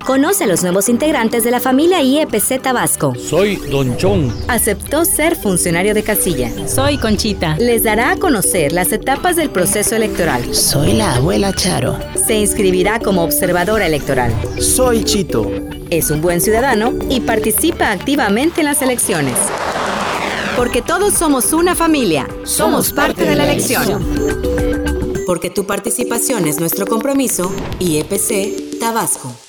Conoce a los nuevos integrantes de la familia IEPC Tabasco. Soy Don Chon. Aceptó ser funcionario de casilla. Soy Conchita. Les dará a conocer las etapas del proceso electoral. Soy la abuela Charo. Se inscribirá como observadora electoral. Soy Chito. Es un buen ciudadano y participa activamente en las elecciones. Porque todos somos una familia. Somos parte de la elección. Porque tu participación es nuestro compromiso. IEPC Tabasco.